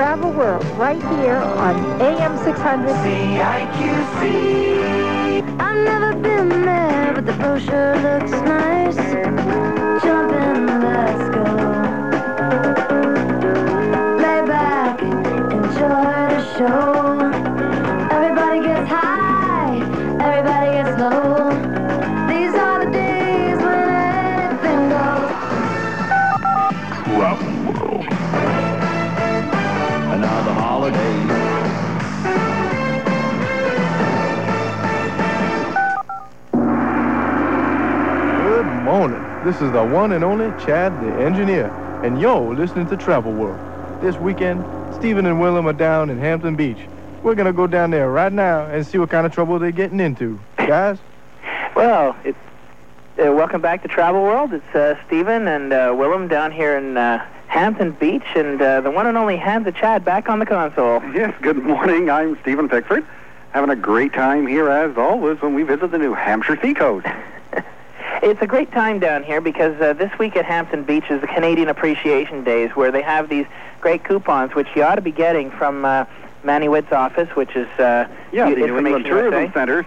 Travel World right here on AM 600 CIQC. I've never been there, but the brochure looks nice. Jump in, let's go. Lay back, enjoy the show. Everybody gets high, everybody gets low. These are the days when anything goes. Travel World. And now the holidays. Good morning. This is the one and only Chad the Engineer, and you're listening to Travel World. This weekend, Stephen and Willem are down in Hampton Beach. We're going to go down there right now and see what kind of trouble they're getting into. Guys? Well, welcome back to Travel World. It's Stephen and Willem down here in Hampton Beach, and the one and only Hans the Chad back on the console. Yes, good morning. I'm Stephen Pickford. Having a great time here, as always, when we visit the New Hampshire seacoast. It's a great time down here because this week at Hampton Beach is the Canadian Appreciation Days, where they have these great coupons, which you ought to be getting from Manny Witt's office, which is the New England Tourism USA. Center,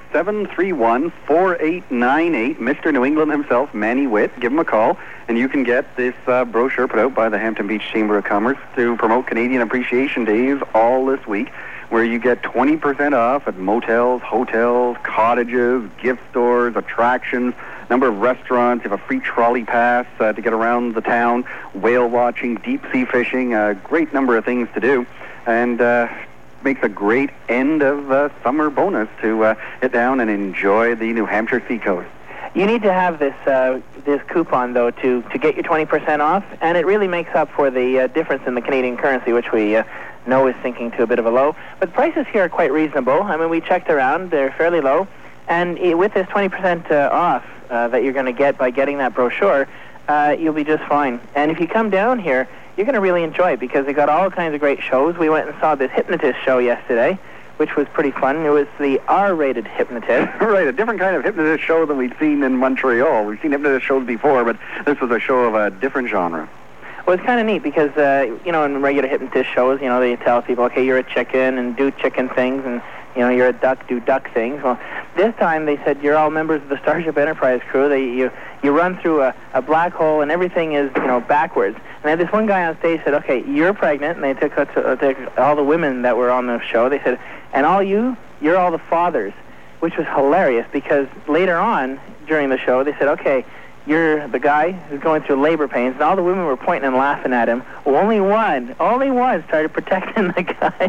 731-4898. Mr. New England himself, Manny Witt. Give him a call, and you can get this brochure put out by the Hampton Beach Chamber of Commerce to promote Canadian Appreciation Days all this week, where you get 20% off at motels, hotels, cottages, gift stores, attractions, number of restaurants. You have a free trolley pass to get around the town, whale watching, deep sea fishing, a great number of things to do, and makes a great end of summer bonus to get down and enjoy the New Hampshire seacoast. You need to have this coupon, though, to get your 20% off, and it really makes up for the difference in the Canadian currency, which we know is sinking to a bit of a low. But the prices here are quite reasonable. I mean, we checked around. They're fairly low. And with this 20% off that you're going to get by getting that brochure, you'll be just fine. And if you come down here, you're going to really enjoy it because they got all kinds of great shows. We went and saw this hypnotist show yesterday, which was pretty fun. It was the R-rated hypnotist. Right, a different kind of hypnotist show than we'd seen in Montreal. We've seen hypnotist shows before, but this was a show of a different genre. Well, it's kind of neat because, in regular hypnotist shows, they tell people, okay, you're a chicken and do chicken things, and, you're a duck, do duck things. Well, this time they said you're all members of the Starship Enterprise crew. You run through a black hole and everything is, backwards. And then this one guy on stage said, okay, you're pregnant, and they took all the women that were on the show. They said, and you're all the fathers, which was hilarious because later on during the show they said, okay, you're the guy who's going through labor pains, and all the women were pointing and laughing at him. Well, only one started protecting the guy.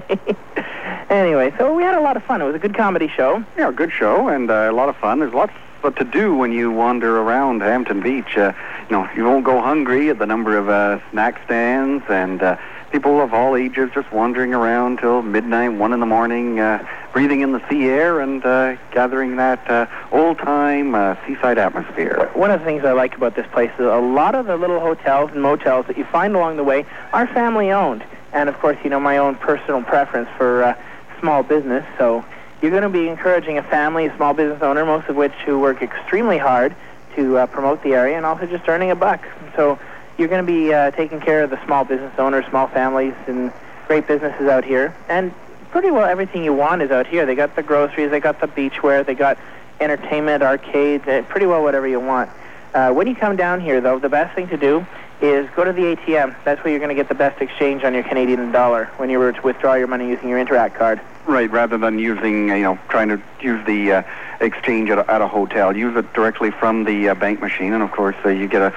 Anyway, so we had a lot of fun. It was a good comedy show. Yeah, a good show and a lot of fun. There's lots to do when you wander around Hampton Beach. You won't go hungry at the number of snack stands and people of all ages just wandering around till midnight, 1 in the morning, breathing in the sea air and gathering that old-time seaside atmosphere. One of the things I like about this place is a lot of the little hotels and motels that you find along the way are family-owned. And, of course, my own personal preference for small business. So you're going to be encouraging a family, a small business owner, most of which who work extremely hard to promote the area and also just earning a buck. So you're going to be taking care of the small business owners, small families, and great businesses out here. And pretty well everything you want is out here. They got the groceries, they got the beachwear, they got entertainment, arcades, pretty well whatever you want. When you come down here, though, the best thing to do is go to the ATM. That's where you're going to get the best exchange on your Canadian dollar when you were to withdraw your money using your Interac card. Right, rather than using, trying to use the exchange at a hotel. Use it directly from the bank machine, and of course you get a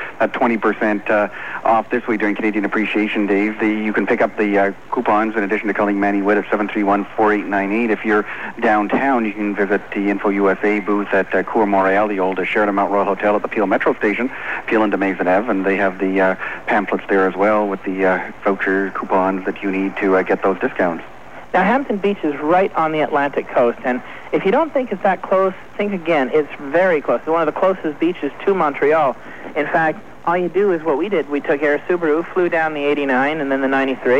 20% off this week during Canadian Appreciation Days. You can pick up the coupons in addition to calling Manny Witt at 731-4898. If you're downtown, you can visit the Info USA booth at Cour Montreal, the old Sheraton Mount Royal Hotel at the Peel Metro Station, Peel and de Maisonneuve, and they have the pamphlets there as well with the voucher coupons that you need to get those discounts. Now, Hampton Beach is right on the Atlantic coast, and if you don't think it's that close, think again. It's very close. It's one of the closest beaches to Montreal. In fact, all you do is what we did. We took Air Subaru, flew down the 89 and then the 93,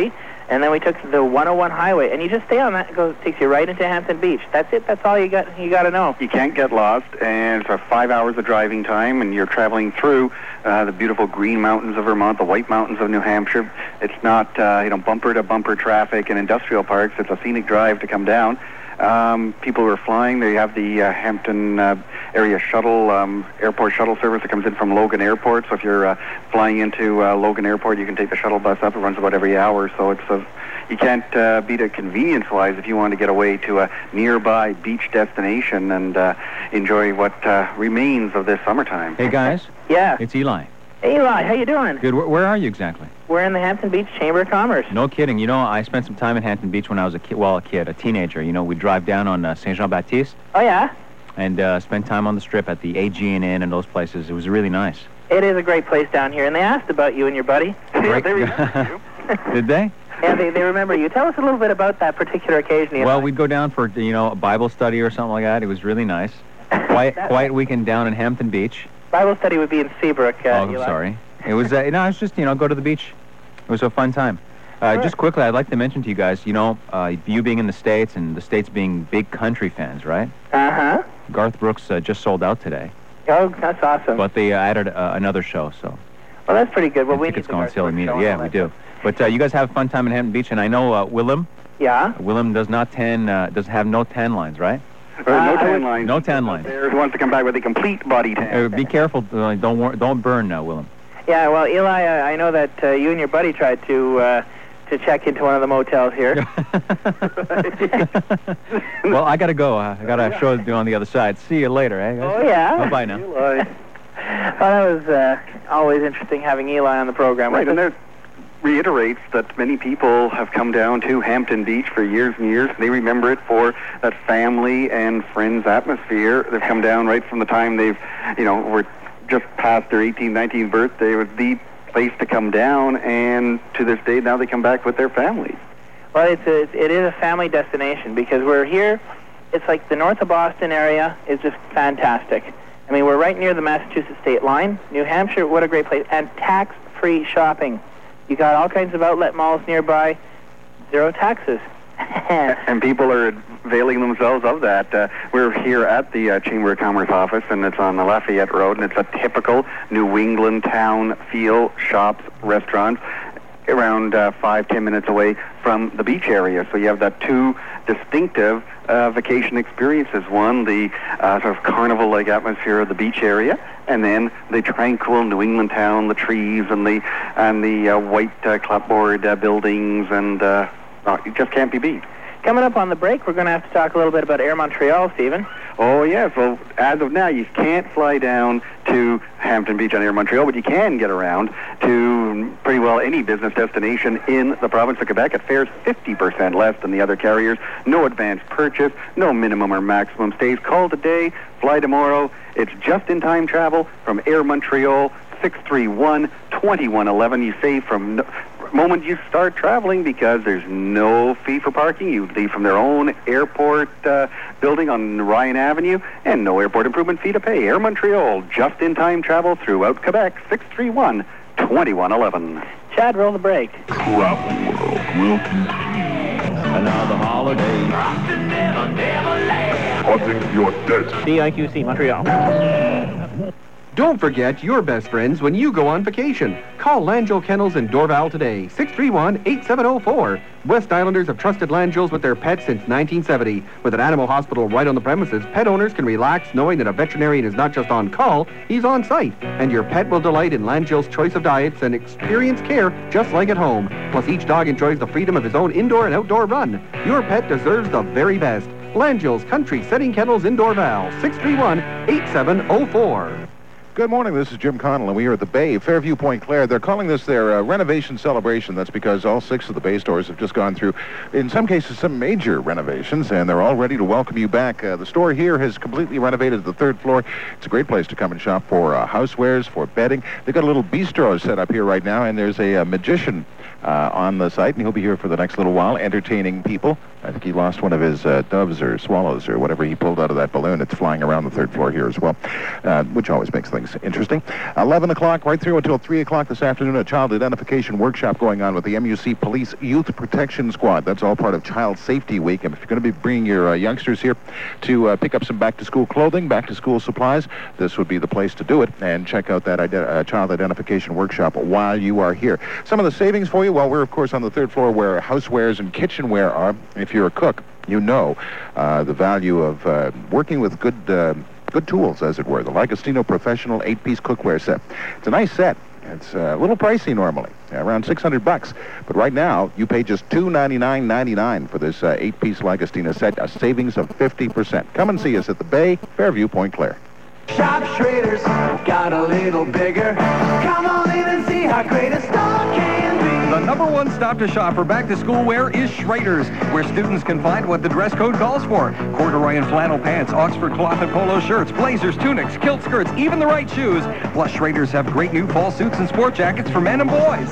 And then we took the 101 highway, and you just stay on that. It takes you right into Hampton Beach. That's it. That's all you got to know. You can't get lost, and it's 5 hours of driving time, and you're traveling through the beautiful green mountains of Vermont, the white mountains of New Hampshire. It's not bumper-to-bumper traffic and industrial parks. It's a scenic drive to come down. People who are flying, they have the Hampton area shuttle, airport shuttle service that comes in from Logan Airport. So if you're flying into Logan Airport, you can take the shuttle bus up. It runs about every hour. So you can't beat it convenience-wise if you want to get away to a nearby beach destination and enjoy what remains of this summertime. Hey, guys. Yeah. It's Eli. Hey, Eli, how you doing? Good. Where are you exactly? We're in the Hampton Beach Chamber of Commerce. No kidding. You know, I spent some time in Hampton Beach when I was a teenager. You know, we'd drive down on Saint Jean-Baptiste. Oh, yeah? And spend time on the Strip at the Aegean Inn and those places. It was really nice. It is a great place down here, and they asked about you and your buddy. Yeah, they remember you. Did they? Yeah, they remember you. Tell us a little bit about that particular occasion. Eli. Well, we'd go down for, a Bible study or something like that. It was really nice. Quiet weekend down in Hampton Beach. Bible study would be in Seabrook, I'm Eli. sorry. It was, it was just, go to the beach. It was a fun time. Sure. Just quickly, I'd like to mention to you guys, you being in the States and the States being big country fans, right? Uh-huh. Garth Brooks just sold out today. Oh, that's awesome. But they added another show, so. Well, that's pretty good. Well, we need tickets the going Garth silly Brooks media. show and Yeah, all we that do. stuff. But you guys have a fun time in Hampton Beach, and I know Willem. Yeah? Willem does have no tan lines, right? No tan lines. No tan lines. There's wants to come back with a complete body tan. Be careful. Don't burn now, Willem. Yeah, well, Eli, I know that you and your buddy tried to check into one of the motels here. Well, I got to go. I got a show to do on the other side. See you later, eh, guys? Oh, yeah? Bye-bye now. Eli. Well, that was always interesting having Eli on the program. Right, and that reiterates that many people have come down to Hampton Beach for years and years. They remember it for that family and friends atmosphere. They've come down right from the time were just past their 18th, 19th birthday. It was the place to come down, and to this day now they come back with their families. Well, it is a family destination because we're here. It's like the north of Boston area is just fantastic. I mean, we're right near the Massachusetts state line. New Hampshire, what a great place. And tax-free shopping. You got all kinds of outlet malls nearby, zero taxes. And people are availing themselves of that. We're here at the Chamber of Commerce office, and it's on the Lafayette Road, and it's a typical New England town feel, shops, restaurants, around 5-10 minutes away from the beach area. So you have that two distinctive vacation experiences. One, the sort of carnival-like atmosphere of the beach area, and then the tranquil New England town, the trees and the white clapboard buildings, and it just can't be beat. Coming up on the break, we're going to have to talk a little bit about Air Montreal, Stephen. Oh, yes. Well, as of now, you can't fly down to Hampton Beach on Air Montreal, but you can get around to pretty well any business destination in the province of Quebec. It fares 50% less than the other carriers. No advance purchase, no minimum or maximum stays. Call today, fly tomorrow. It's just-in-time travel from Air Montreal, 631-2111. You save from moment you start traveling because there's no fee for parking. You leave from their own airport building on Ryan Avenue, and no airport improvement fee to pay. Air Montreal, just-in-time travel throughout Quebec, 631-2111. Chad, roll the break. Travel World will continue. Another holiday. Haunting your desert. DIQC Montreal. Don't forget your best friends when you go on vacation. Call Langell Kennels in Dorval today, 631-8704. West Islanders have trusted Langell's with their pets since 1970. With an animal hospital right on the premises, pet owners can relax knowing that a veterinarian is not just on call, he's on site. And your pet will delight in Langell's choice of diets and experience care just like at home. Plus, each dog enjoys the freedom of his own indoor and outdoor run. Your pet deserves the very best. Langell's Country Setting Kennels in Dorval, 631-8704. Good morning, this is Jim Connell, and we are at the Bay, Fairview Point Claire. They're calling this their renovation celebration. That's because all 6 of the Bay stores have just gone through, in some cases, some major renovations, and they're all ready to welcome you back. The store here has completely renovated the 3rd floor. It's a great place to come and shop for housewares, for bedding. They've got a little bistro set up here right now, and there's a magician on the site, and he'll be here for the next little while, entertaining people. I think he lost one of his doves or swallows or whatever he pulled out of that balloon. It's flying around the third floor here as well, which always makes things interesting. 11 o'clock right through until 3 o'clock this afternoon, a child identification workshop going on with the MUC Police Youth Protection Squad. That's all part of Child Safety Week. And if you're going to be bringing your youngsters here to pick up some back-to-school clothing, back-to-school supplies, this would be the place to do it. And check out that child identification workshop while you are here. Some of the savings for you, well, we're, of course, on the third floor where housewares and kitchenware are. If you're a cook, you know the value of working with good tools, as it were. The L'Agostino Professional 8-piece cookware set. It's a nice set. It's a little pricey normally, around $600. But right now, you pay just $299.99 for this 8-piece L'Agostino set, a savings of 50%. Come and see us at the Bay, Fairview, Point Claire. Shop Schrader's got a little bigger. Come on in and see how great a store can be. The number one stop to shop for back-to-school wear is Schrader's, where students can find what the dress code calls for. Corduroy and flannel pants, Oxford cloth and polo shirts, blazers, tunics, kilt skirts, even the right shoes. Plus, Schrader's have great new fall suits and sport jackets for men and boys.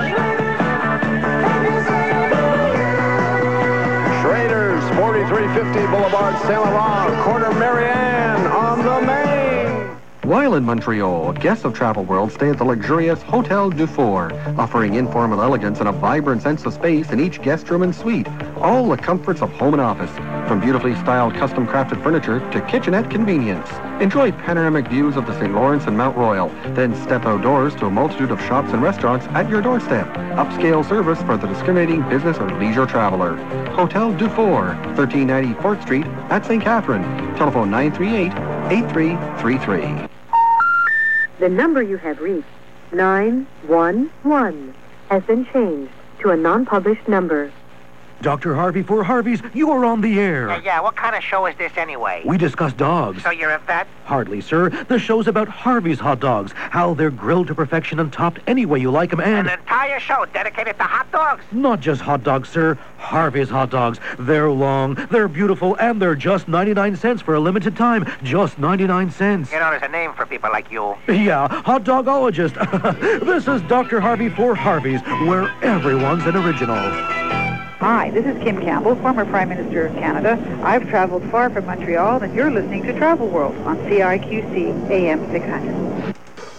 Schrader's, 4350 Boulevard, Saint Laurent, corner Marianne, on the Main. While in Montreal, guests of Travel World stay at the luxurious Hotel Dufour, offering informal elegance and a vibrant sense of space in each guest room and suite. All the comforts of home and office, from beautifully styled custom-crafted furniture to kitchenette convenience. Enjoy panoramic views of the St. Lawrence and Mount Royal, then step outdoors to a multitude of shops and restaurants at your doorstep. Upscale service for the discriminating business or leisure traveler. Hotel Dufour, 1390 4th Street at St. Catherine. Telephone 938-8333. The number you have reached, 911, has been changed to a non-published number. Dr. Harvey for Harvey's, you are on the air. Yeah, what kind of show is this anyway? We discuss dogs. So you're a vet? Hardly, sir. The show's about Harvey's hot dogs, how they're grilled to perfection and topped any way you like them, and... An entire show dedicated to hot dogs? Not just hot dogs, sir. Harvey's hot dogs. They're long, they're beautiful, and they're just 99 cents for a limited time. Just 99 cents. You know, there's a name for people like you. Yeah, hot dogologist. This is Dr. Harvey for Harvey's, where everyone's an original. Hi, this is Kim Campbell, former Prime Minister of Canada. I've traveled far from Montreal, and you're listening to Travel World on CIQC AM 600.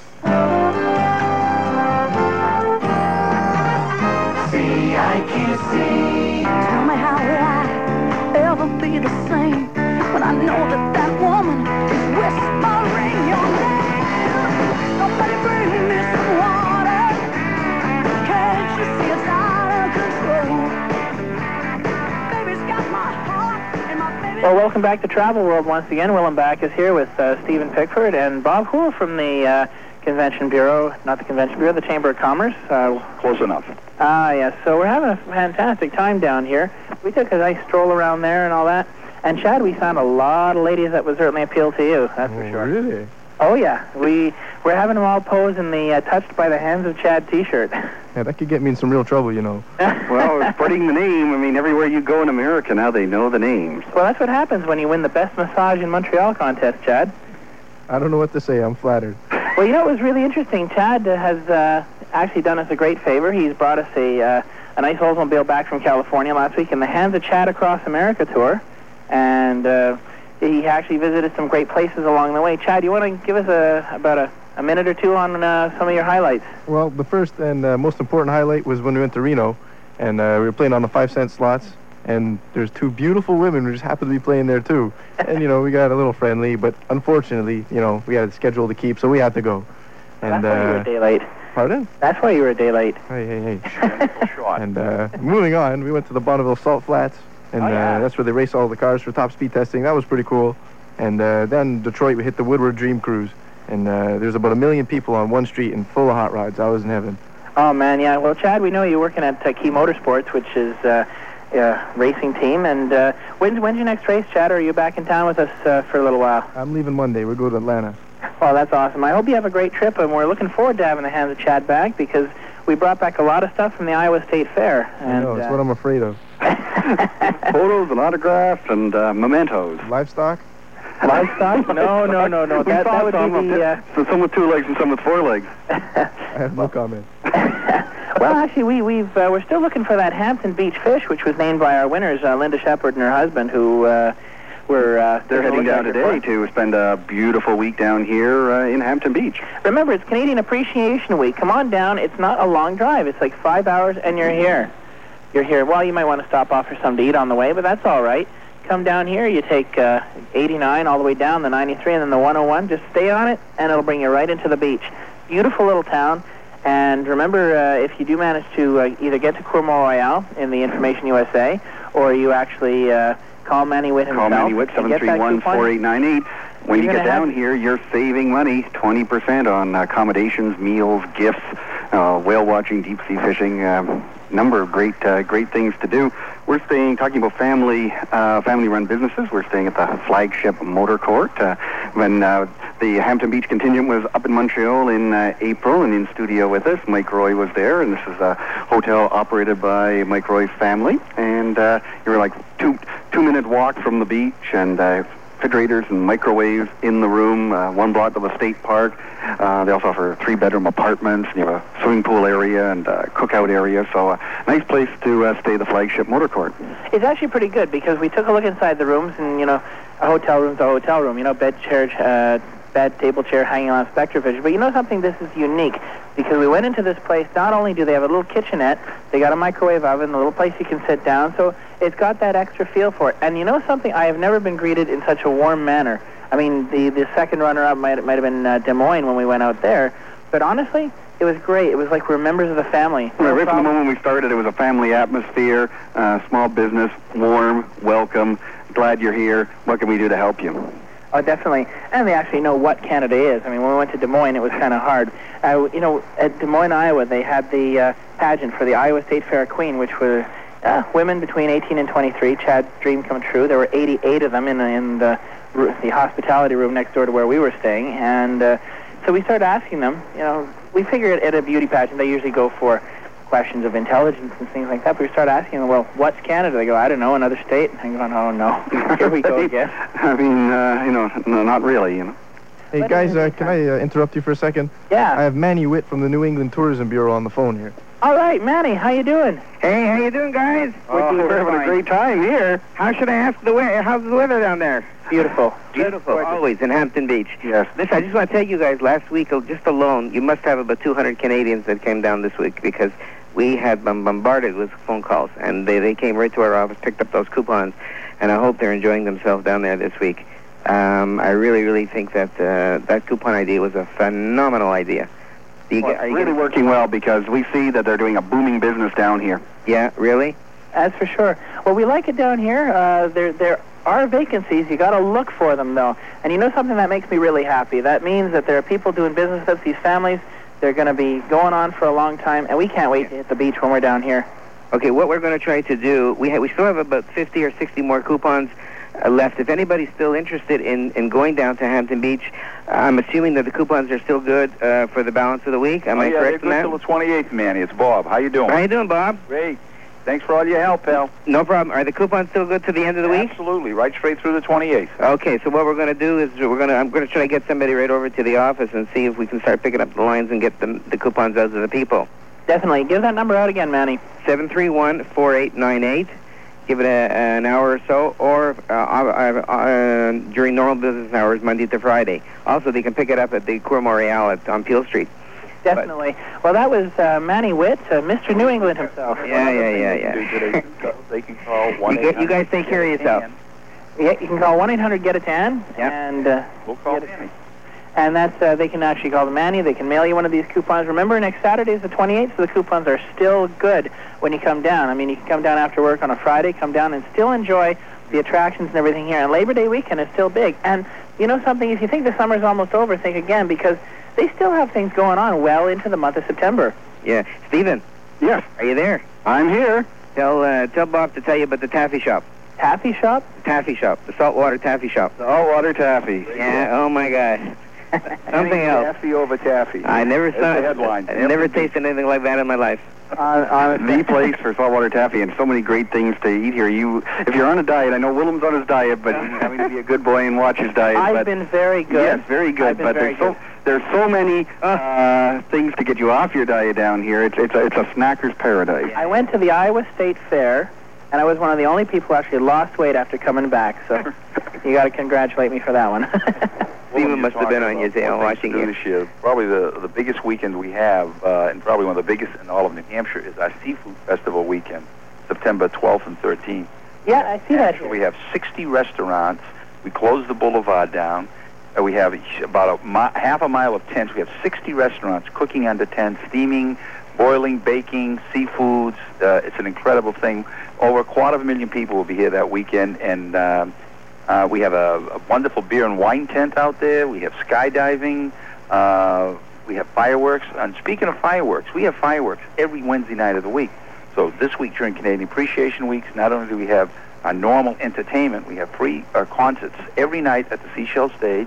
CIQC. Tell me how will I ever be the same when I know that woman is whispering your name. Somebody bring me some water. Can't you see it's out of control? Well, welcome back to Travel World once again. Willem Back is here with Stephen Pickford and Bob Houle from the Convention Bureau, not the Convention Bureau, the Chamber of Commerce. Close enough. Yes. So we're having a fantastic time down here. We took a nice stroll around there and all that. And Chad, we found a lot of ladies that would certainly appeal to you, that's for sure. Really? Oh, yeah. We're having them all pose in the Touched by the Hands of Chad t-shirt. Yeah, that could get me in some real trouble, you know. Well, spreading the name, I mean, everywhere you go in America now, they know the names. Well, that's what happens when you win the Best Massage in Montreal contest, Chad. I don't know what to say. I'm flattered. Well, you know, it was really interesting. Chad has actually done us a great favor. He's brought us a nice Oldsmobile back from California last week in the Hands of Chad Across America tour. And he actually visited some great places along the way. Chad, you want to give us about a minute or two on some of your highlights? Well, the first and most important highlight was when we went to Reno, and we were playing on the 5-cent slots, and there's two beautiful women who just happened to be playing there, too. And, you know, we got a little friendly, but unfortunately, you know, we had a schedule to keep, so we had to go. And, that's why you were a day late. Pardon? That's why you were a day late. Hey. And moving on, we went to the Bonneville Salt Flats, and that's where they race all the cars for top speed testing. That was pretty cool. And then Detroit, we hit the Woodward Dream Cruise. And there's about 1 million people on one street and full of hot rods. I was in heaven. Oh, man, yeah. Well, Chad, we know you're working at Key Motorsports, which is a racing team. And when's your next race, Chad? Or are you back in town with us for a little while? I'm leaving Monday. We'll go to Atlanta. Oh, that's awesome. I hope you have a great trip, and we're looking forward to having the Hands of Chad back because we brought back a lot of stuff from the Iowa State Fair. I know, it's what I'm afraid of. Photos and autographs and mementos. Livestock? Livestock? No. That would be the... So some with 2 legs and some with 4 legs. I have no comment. Well, actually, we're still looking for that Hampton Beach fish, which was named by our winners, Linda Shepard and her husband, who were... They're heading down today to spend a beautiful week down here in Hampton Beach. Remember, it's Canadian Appreciation Week. Come on down. It's not a long drive. It's like 5 hours, and you're here. You're here. Well, you might want to stop off for something to eat on the way, but that's all right. Come down here. You take 89 all the way down, the 93, and then the 101. Just stay on it, and it'll bring you right into the beach. Beautiful little town. And remember, if you do manage to either get to Cour Royale in the Information USA, or you actually call Manny Witt himself. Call Manny Witt, 731-4898. When you get down here, you're saving money, 20% on accommodations, meals, gifts, whale watching, deep sea fishing, number of great things to do. We're talking about family-run businesses. We're staying at the Flagship Motor Court. When the Hampton Beach contingent was up in Montreal in April and in studio with us, Mike Roy was there, and this is a hotel operated by Mike Roy's family. And you were like two-minute walk from the beach, and refrigerators and microwaves in the room, one block of the state park. They also offer 3-bedroom apartments, and you have a swimming pool area and a cookout area, so a nice place to stay, the Flagship Motor Court. It's actually pretty good because we took a look inside the rooms, and, you know, a hotel room's a hotel room, you know, bed, table, chair hanging on a Spectravision. But you know something, this is unique because we went into this place, not only do they have a little kitchenette, they got a microwave oven, a little place you can sit down, so it's got that extra feel for it. And you know something, I have never been greeted in such a warm manner. I mean, the second runner-up might have been Des Moines when we went out there, but honestly, it was great. It was like we're members of the family. Right from the moment we started, it was a family atmosphere, small business, warm, welcome, glad you're here. What can we do to help you? Oh, definitely. And they actually know what Canada is. I mean, when we went to Des Moines, it was kind of hard. You know, at Des Moines, Iowa, they had the pageant for the Iowa State Fair Queen, which were women between 18 and 23. Chad's dream come true. There were 88 of them in the hospitality room next door to where we were staying. And so we started asking them, you know, we figured at a beauty pageant, they usually go for questions of intelligence and things like that. But we started asking them, well, what's Canada? They go, I don't know, another state. And I'm going, oh, no. Here we go again. I mean, you know, no, not really, you know. Hey, But guys, can I interrupt you for a second? Yeah. I have Manny Witt from the New England Tourism Bureau on the phone here. All right, Manny, how you doing? Hey, how you doing, guys? We're having a great time here. How should I ask the weather? How's the weather down there? Beautiful. Beautiful, always, in Hampton Beach. Yes. Listen, I just want to tell you guys, last week, just alone, you must have about 200 Canadians that came down this week because we had been bombarded with phone calls, and they came right to our office, picked up those coupons, and I hope they're enjoying themselves down there this week. I really think that that coupon idea was a phenomenal idea. It's really working well because we see that they're doing a booming business down here. Yeah, really? That's for sure. Well, we like it down here. There are vacancies. You got to look for them, though. And you know something that makes me really happy? That means that there are people doing business with these families. They're going to be going on for a long time, and we can't wait to hit the beach when we're down here. Okay, what we're going to try to do, we still have about 50 or 60 more coupons left. If anybody's still interested in going down to Hampton Beach, I'm assuming that the coupons are still good for the balance of the week. Am I correct in that? Till the 28th, Manny. It's Bob. How you doing? How you doing, Bob? Great. Thanks for all your help, pal. No problem. Are the coupons still good to the end of the week? Absolutely. Right straight through the 28th. Okay, so what we're going to do is I'm going to try to get somebody right over to the office and see if we can start picking up the lines and get the coupons out to the people. Definitely. Give that number out again, Manny. 731-4898. Give it an hour or so, or during normal business hours, Monday to Friday. Also, they can pick it up at the Cour Royale on Peel Street. Definitely. Well, that was Manny Witt, Mr. New England himself. Yeah. They can call 1-800. You guys take care of yourself. Yeah, you can call 1-800-GET-A-TAN, and we'll call Manny. And that's they can actually call the Manny. They can mail you one of these coupons. Remember, next Saturday is the 28th, so the coupons are still good when you come down. I mean, you can come down after work on a Friday, come down and still enjoy the attractions and everything here. And Labor Day weekend is still big. And you know something? If you think the summer's almost over, think again, because they still have things going on well into the month of September. Yeah. Stephen? Yes. Are you there? I'm here. Tell Bob to tell you about the taffy shop. Taffy shop? The taffy shop. The saltwater taffy shop. Saltwater taffy. Yeah, oh my God. Something else. Taffy over taffy. I never saw the headline. I never tasted anything like that in my life. The place for saltwater taffy, and so many great things to eat here. If you're on a diet, I know Willem's on his diet, but he's having to be a good boy and watch his diet. I've been very good. Yes, very good. But there's There's so many things to get you off your diet down here. It's a snacker's paradise. I went to the Iowa State Fair, and I was one of the only people who actually lost weight after coming back. So you got to congratulate me for that one. Stephen must have been on your tail watching you. This year, probably the biggest weekend we have, and probably one of the biggest in all of New Hampshire, is our Seafood Festival weekend, September 12th and 13th. Yeah, I see that here. We have 60 restaurants. We close the boulevard down. We have about half a mile of tents. We have 60 restaurants cooking under tents, steaming, boiling, baking, seafoods. It's an incredible thing. Over 250,000 people will be here that weekend, and we have a wonderful beer and wine tent out there. We have skydiving. We have fireworks. And speaking of fireworks, we have fireworks every Wednesday night of the week. So this week during Canadian Appreciation Weeks, not only do we have our normal entertainment, we have free concerts every night at the Seashell Stage.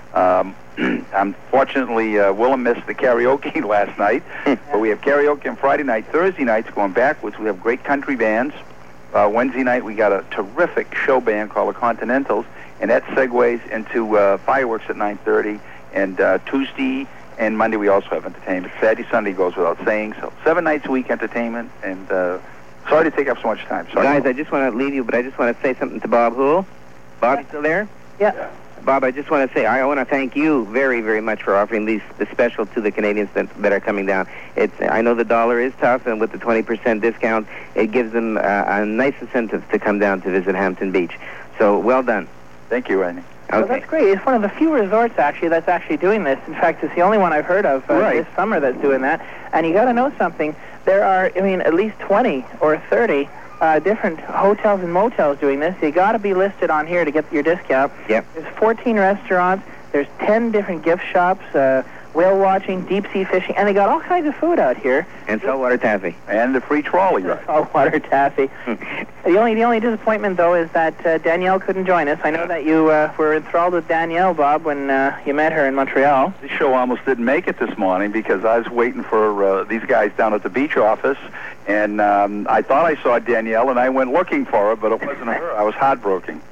Unfortunately, Willem missed the karaoke last night, but we have karaoke on Friday night. Thursday nights, going backwards, we have great country bands. Wednesday night, we got a terrific show band called the Continentals, and that segues into fireworks at 9:30. And Tuesday and Monday, we also have entertainment. Saturday, Sunday goes without saying. So 7 nights a week entertainment, and sorry to take up so much time. Sorry. Guys, I just want to leave you, but I just want to say something to Bob Hool. Bob, still there? Yeah. Bob, I just want to say I want to thank you very, very much for offering the special to the Canadians that are coming down. I know the dollar is tough, and with the 20% discount, it gives them a nice incentive to come down to visit Hampton Beach. So well done. Thank you, Andy. Okay. Well, that's great. It's one of the few resorts, actually, that's actually doing this. In fact, it's the only one I've heard of this summer that's doing that. And you got to know something. There are, at least 20 or 30 different hotels and motels doing this. You got to be listed on here to get your discount. Yep. There's 14 restaurants. There's 10 different gift shops, whale watching, deep sea fishing, and they got all kinds of food out here. And saltwater taffy. And the free trolley ride. Saltwater taffy. The only disappointment, though, is that Danielle couldn't join us. I know that you were enthralled with Danielle, Bob, when you met her in Montreal. This show almost didn't make it this morning because I was waiting for these guys down at the beach office, and I thought I saw Danielle, and I went looking for her, but it wasn't her. I was heartbroken.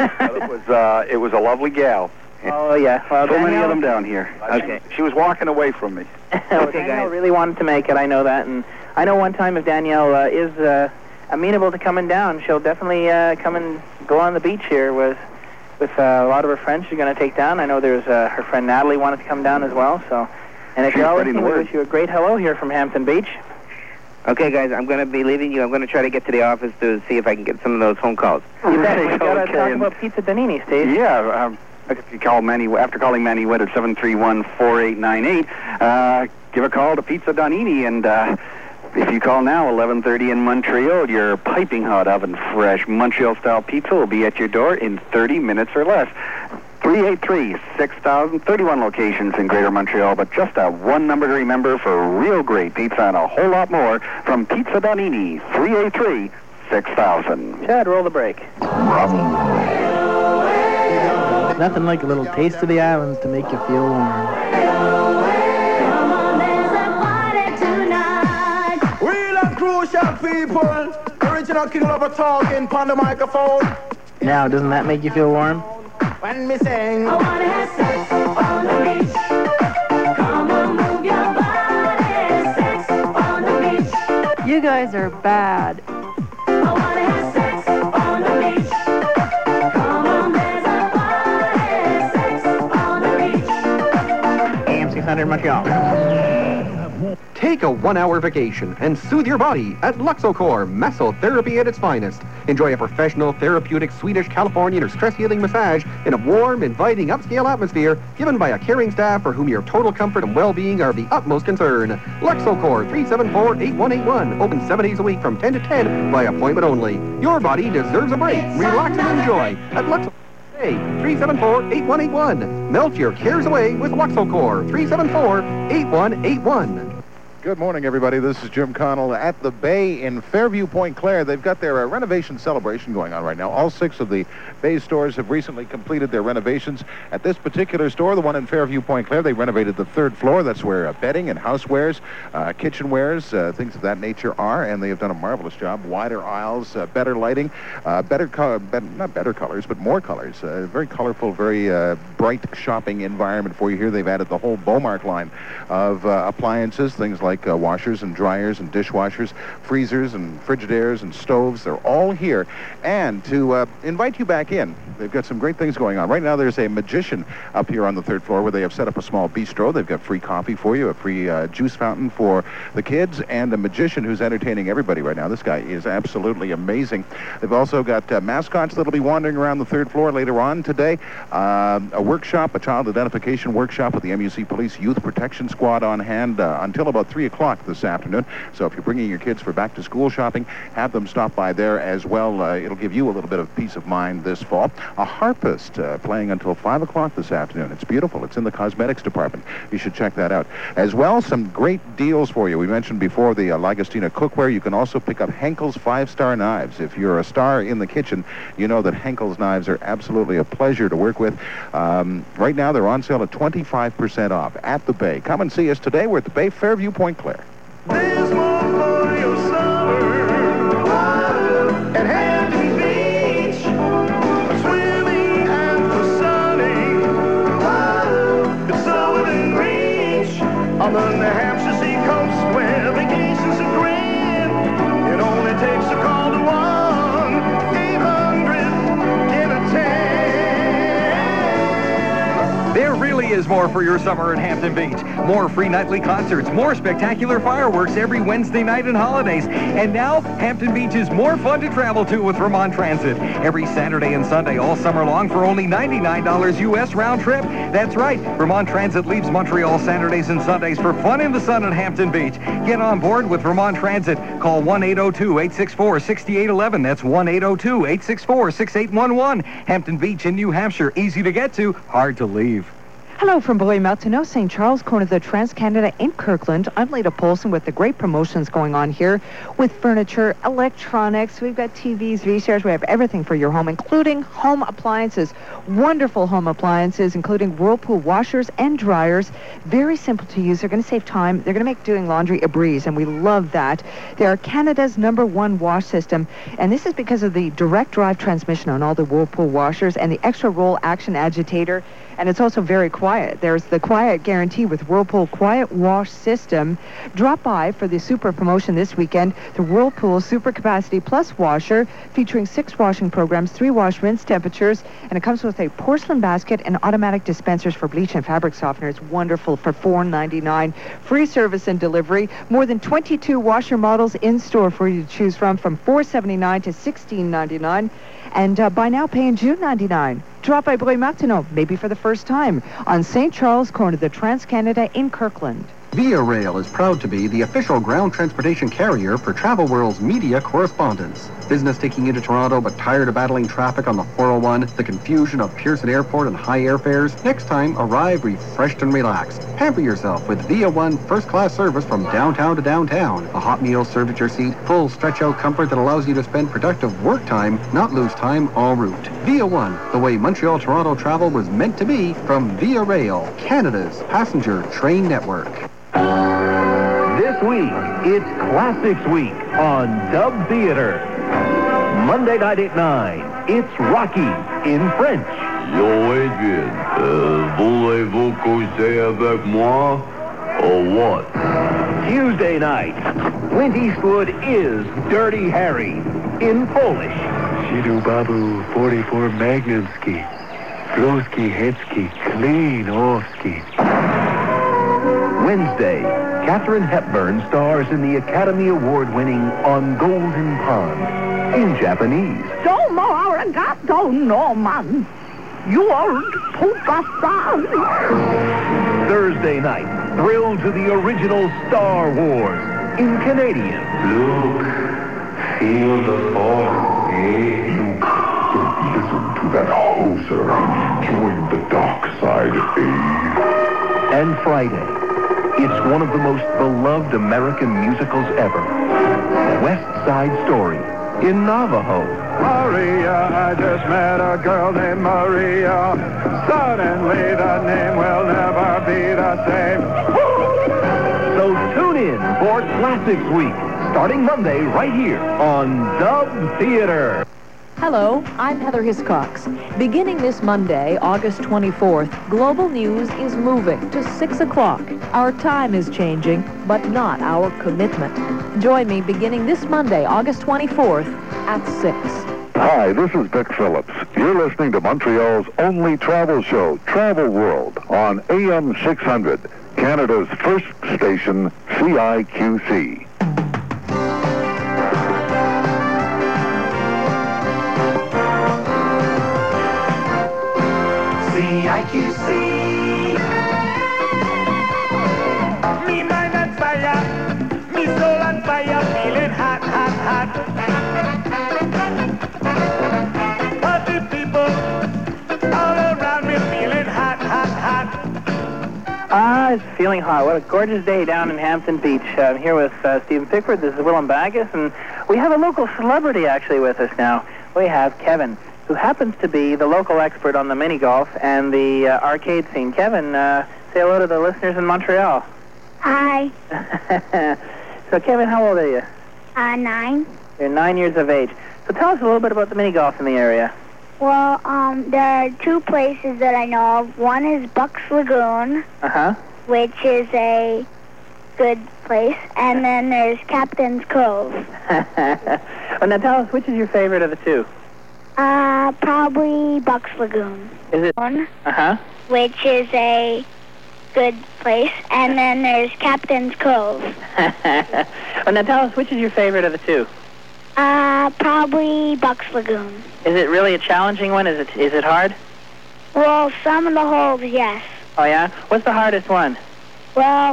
It was a lovely gal. Oh, yeah. Well, so many of them down here. Okay. She was walking away from me. Well, Danielle really wanted to make it, I know that, and I know one time if Danielle is amenable to coming down, she'll definitely come and go on the beach here with a lot of her friends she's going to take down. I know there's her friend Natalie wanted to come down as well, so. And if you're all listening, we wish you a great hello here from Hampton Beach. Okay, guys, I'm going to be leaving you. I'm going to try to get to the office to see if I can get some of those phone calls. You bet. We've got to talk about Pizza Donini, Steve. Yeah, if you call Manny, after calling Manny Witt at 731-4898, give a call to Pizza Donini, and if you call now, 11:30 in Montreal, your piping hot oven fresh Montreal-style pizza will be at your door in 30 minutes or less. 383-6000, 31 locations in Greater Montreal, but just a one number to remember for real great pizza and a whole lot more from Pizza Donini, 383-6000. Chad, roll the break. Nothing like a little taste of the islands to make you feel warm. We love crucial people. Original King Lover talking on the microphone. Now, doesn't that make you feel warm? When me sing, I wanna have sex on the beach. Come on, move your body. Sex on the beach. You guys are bad. I wanna have sex on the beach. Come on, there's a party. Sex on the beach. AM 600 Montreal. Take a one-hour vacation and soothe your body at Luxocor Massotherapy at its finest. Enjoy a professional, therapeutic, Swedish, Californian, or stress-healing massage in a warm, inviting, upscale atmosphere given by a caring staff for whom your total comfort and well-being are of the utmost concern. Luxocor, 374-8181. Open 7 days a week from 10 to 10 by appointment only. Your body deserves a break. Relax and enjoy at Luxocor. 374-8181. Melt your cares away with Luxocor, 374-8181. Good morning, everybody. This is Jim Connell at the Bay in Fairview Point Claire. They've got their renovation celebration going on right now. All 6 of the Bay stores have recently completed their renovations. At this particular store, the one in Fairview Point Claire, they renovated the 3rd floor. That's where bedding and housewares, kitchenwares, things of that nature are, and they have done a marvelous job. Wider aisles, better lighting, not better colors, but more colors. Very colorful, very bright shopping environment for you here. They've added the whole Beaumark line of appliances, things like washers and dryers and dishwashers, freezers and Frigidaires and stoves. They're all here. And to invite you back in, they've got some great things going on. Right now there's a magician up here on the 3rd floor where they have set up a small bistro. They've got free coffee for you, a free juice fountain for the kids, and a magician who's entertaining everybody right now. This guy is absolutely amazing. They've also got mascots that'll be wandering around the 3rd floor later on today. A workshop, a child identification workshop with the MUC Police Youth Protection Squad on hand until about 3 o'clock this afternoon. So if you're bringing your kids for back-to-school shopping, have them stop by there as well. It'll give you a little bit of peace of mind this fall. A harpist playing until 5 o'clock this afternoon. It's beautiful. It's in the cosmetics department. You should check that out. As well, some great deals for you. We mentioned before the Lagostina cookware. You can also pick up Henkel's 5-star knives. If you're a star in the kitchen, you know that Henkel's knives are absolutely a pleasure to work with. Right now, they're on sale at 25% off at the Bay. Come and see us today. We're at the Bay, Fairview Point Claire. There's more for your summer. Water at Hampton Beach. Swimming and for sunny. Water it's so within reach. On the New Hampshire seacoast where vacations are grand. It only takes a call to 1-800-GET-A-TAN. There really is more for your summer at Hampton Beach. More free nightly concerts, more spectacular fireworks every Wednesday night and holidays. And now, Hampton Beach is more fun to travel to with Vermont Transit. Every Saturday and Sunday all summer long for only $99 U.S. round trip. That's right, Vermont Transit leaves Montreal Saturdays and Sundays for fun in the sun at Hampton Beach. Get on board with Vermont Transit. Call 1-802-864-6811. That's 1-802-864-6811. Hampton Beach in New Hampshire. Easy to get to, hard to leave. Hello from Bois-Martineau, St. Charles, corner of the Trans-Canada in Kirkland. I'm Leda Polson with the great promotions going on here with furniture, electronics. We've got TVs, VCRs. We have everything for your home, including home appliances. Wonderful home appliances, including Whirlpool washers and dryers. Very simple to use. They're going to save time. They're going to make doing laundry a breeze, and we love that. They are Canada's #1 wash system, and this is because of the direct drive transmission on all the Whirlpool washers and the extra roll action agitator. And it's also very quiet. There's the quiet guarantee with Whirlpool Quiet Wash System. Drop by for the super promotion this weekend, the Whirlpool Super Capacity Plus washer, featuring 6 washing programs, 3 wash rinse temperatures, and it comes with a porcelain basket and automatic dispensers for bleach and fabric softener. It's wonderful for $4.99. Free service and delivery. More than 22 washer models in store for you to choose from $4.79 to $16.99. And buy now, pay in June 99. Drop by Bois-Martineau, maybe for the first time, on St. Charles, corner of the Trans-Canada in Kirkland. Via Rail is proud to be the official ground transportation carrier for Travel World's media correspondents. Business taking you to Toronto but tired of battling traffic on the 401, the confusion of Pearson Airport and high airfares? Next time, arrive refreshed and relaxed. Pamper yourself with Via One first-class service from downtown to downtown. A hot meal served at your seat, full stretch-out comfort that allows you to spend productive work time, not lose time en route. Via One, the way Montreal-Toronto travel was meant to be from Via Rail, Canada's passenger train network. This week, it's Classics Week on Dub Theater. Monday night at 9, it's Rocky in French. Yo, Adrian, voulez-vous causer avec moi, or what? Tuesday night, Clint Eastwood is Dirty Harry in Polish. Shidu Babu 44 Magnumski, Broski Hetsky, Klinowski. Wednesday, Katharine Hepburn stars in the Academy Award-winning On Golden Pond in Japanese. Domo arigato no man. You old pupa-san. Thursday night, thrill to the original Star Wars in Canadian. Luke, feel the force. Hey, Luke, don't listen to that hoser. Join the dark side, eh? And Friday, It's one of the most beloved American musicals ever. West Side Story in Navajo. Maria, I just met a girl named Maria. Suddenly the name will never be the same. So tune in for Classics Week, starting Monday right here on Dub Theater. Hello, I'm Heather Hiscox. Beginning this Monday, August 24th, Global News is moving to 6 o'clock. Our time is changing, but not our commitment. Join me beginning this Monday, August 24th at 6. Hi, this is Vic Phillips. You're listening to Montreal's only travel show, Travel World, on AM 600, Canada's first station, CIQC. CIQC. Me mind on fire, me soul on fire, feeling hot, hot, hot. Party people all around me, feeling hot, hot, hot. It's feeling hot. What a gorgeous day down in Hampton Beach. I'm here with Stephen Pickford. This is Willem Bagus, and we have a local celebrity actually with us now. We have Kevin, who happens to be the local expert on the mini golf and the arcade scene. Kevin, say hello to the listeners in Montreal. Hi. So, Kevin, how old are you? 9. You're 9 years of age. So tell us a little bit about the mini golf in the area. Well, there are 2 places that I know of. One is Bucks Lagoon, which is a good place, and then there's Captain's Cove. Well, now tell us, which is your favorite of the 2? Probably Bucks Lagoon. Is it? Which is a good place, and then there's Captain's Cove. Well, now tell us, which is your favorite of the 2? Probably Bucks Lagoon. Is it really a challenging one? Is it hard? Well, some of the holes, yes. Oh, yeah? What's the hardest one? Well,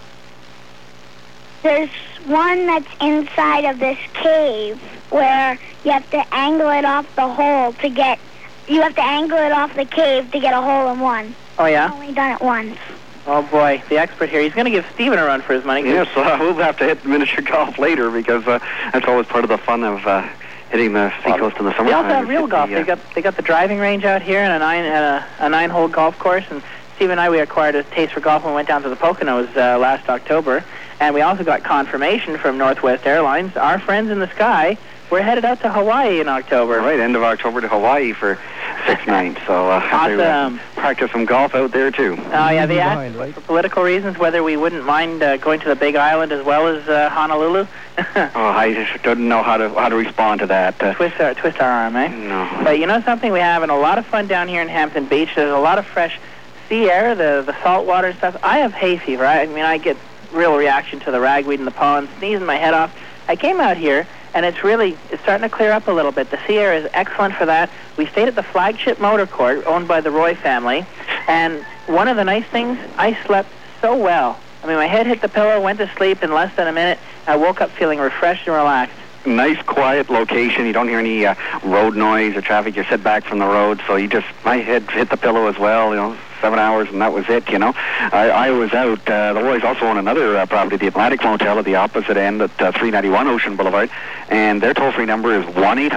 there's one that's inside of this cave where you have to angle it off the hole to get... You have to angle it off the cave to get a hole-in-one. Oh, yeah? I've only done it once. Oh, boy, the expert here. He's going to give Stephen a run for his money. Yes, we'll have to hit miniature golf later because that's always part of the fun of hitting the seacoast in the summertime. They also have real golf. They got the driving range out here and a 9-hole golf course. And Steve and I, we acquired a taste for golf when we went down to the Poconos last October. And we also got confirmation from Northwest Airlines. Our friends in the sky, we're headed out to Hawaii in October. Right, end of October to Hawaii for 6 nights. So awesome. Practice some golf out there, too. Oh, yeah, they asked for political reasons whether we wouldn't mind going to the Big Island as well as Honolulu. I just don't know how to respond to that. Twist our arm, eh? No. But you know something? We're having a lot of fun down here in Hampton Beach. There's a lot of fresh sea air, the salt water and stuff. I have hay fever. I mean, I get real reaction to the ragweed in the pond, sneezing my head off. I came out here, and it's starting to clear up a little bit. The sea air is excellent for that. We stayed at the Flagship Motor Court, owned by the Roy family, and one of the nice things, I slept so well. I mean, my head hit the pillow, went to sleep in less than a minute. I woke up feeling refreshed and relaxed. Nice, quiet location. You don't hear any road noise or traffic. You're set back from the road, so my head hit the pillow as well, 7 hours, and that was it, I was out. The Roys also own another property, the Atlantic Motel at the opposite end at 391 Ocean Boulevard, and their toll-free number is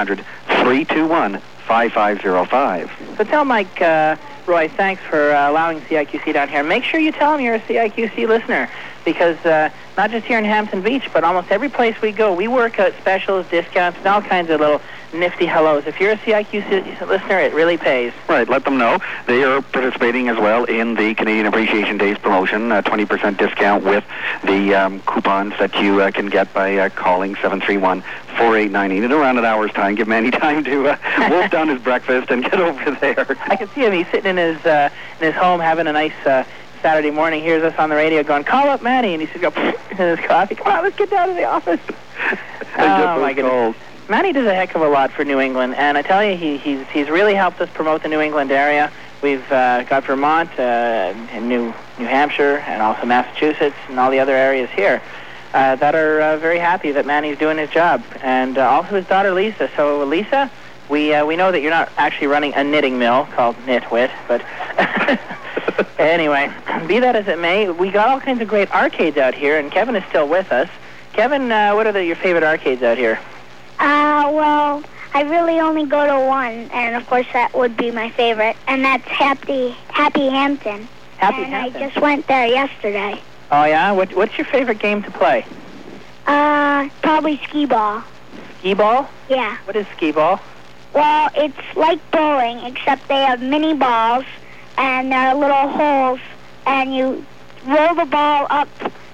1-800-321-5505. So tell Mike, Roy, thanks for allowing CIQC down here. Make sure you tell him you're a CIQC listener, because not just here in Hampton Beach, but almost every place we go, we work out specials, discounts, and all kinds of little nifty hellos. If you're a CIQC listener, it really pays. Right, let them know. They are participating as well in the Canadian Appreciation Days promotion, 20% discount with the coupons that you can get by calling 731-4898 at around an hour's time. Give Manny time to wolf down his breakfast and get over there. I can see him. He's sitting in his home having a nice Saturday morning, hears us on the radio going, call up Manny, and he says, go in his coffee. Come on, let's get down to the office. Oh, my goodness. Manny does a heck of a lot for New England, and I tell you, he's really helped us promote the New England area. We've got Vermont, and New Hampshire, and also Massachusetts, and all the other areas here that are very happy that Manny's doing his job, and also his daughter Lisa. So, Lisa, we know that you're not actually running a knitting mill called Knitwit, but Anyway, be that as it may, we got all kinds of great arcades out here, and Kevin is still with us. Kevin, what are your favorite arcades out here? Well, I really only go to one, and of course that would be my favorite, and that's Happy Hampton. Hampton. I just went there yesterday. Oh, yeah? What's your favorite game to play? Probably skee-ball. Skee-ball? Yeah. What is skee-ball? Well, it's like bowling, except they have mini balls, and there are little holes, and you roll the ball up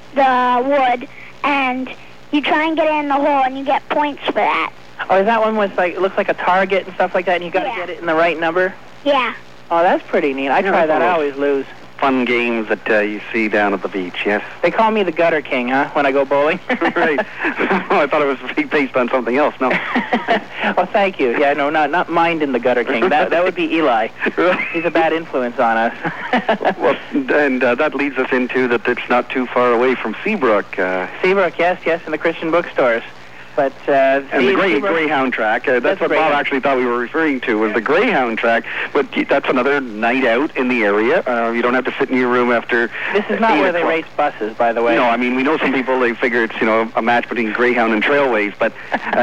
the wood, and you try and get it in the hole, and you get points for that. Oh, is that one with, like, it looks like a target and stuff like that, and you got to get it in the right number? Yeah. Oh, that's pretty neat. I try that. I always lose. Fun games that you see down at the beach, yes? They call me the Gutter King, huh, when I go bowling? Right. Oh, I thought it was based on something else. No. Well, thank you. Yeah, no, not minding the Gutter King. That would be Eli. He's a bad influence on us. Well, and that leads us into that it's not too far away from Seabrook. Seabrook, yes, in the Christian bookstores. But and the Greyhound track, that's what Bob actually thought we were referring to, was the Greyhound track. But that's another night out in the area. You don't have to sit in your room after. This is not where they race buses, by the way. No, I mean, we know some people, they figure it's, a match between Greyhound and Trailways, but